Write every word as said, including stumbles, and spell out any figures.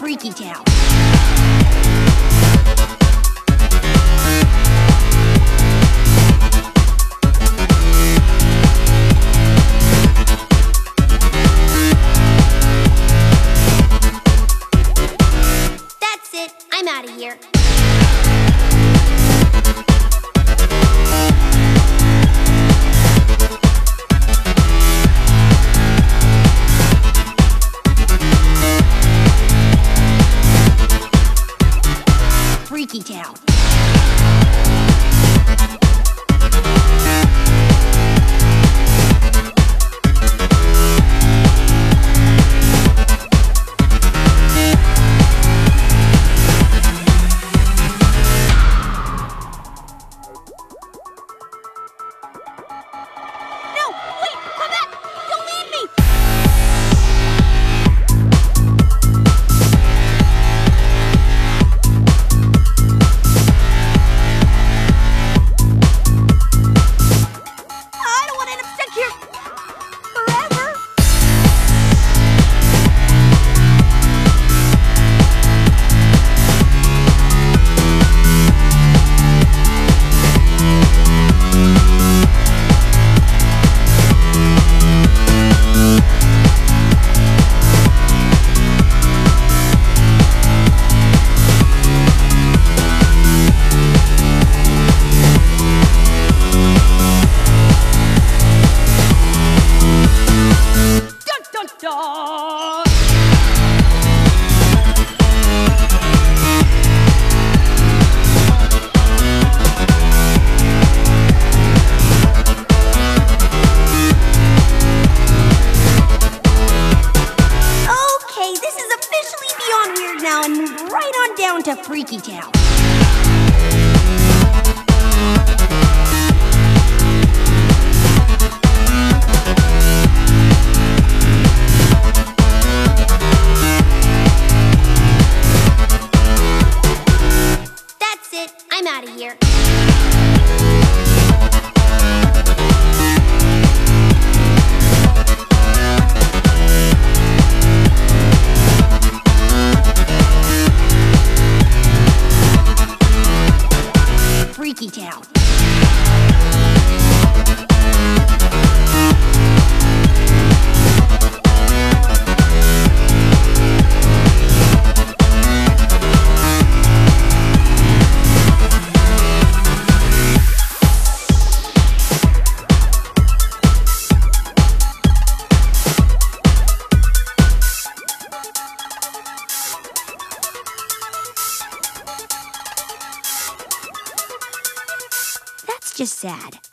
Freaky Town. That's it. I'm out of here. Freaky Town. No! Wait! Come back! Don't leave me! I don't want to end up stuck here forever. Dun dun dun! Okay, this is officially beyond weird now and move right on down to Freaky Town. That's it. I'm out of here. Freaky Town. That's just sad.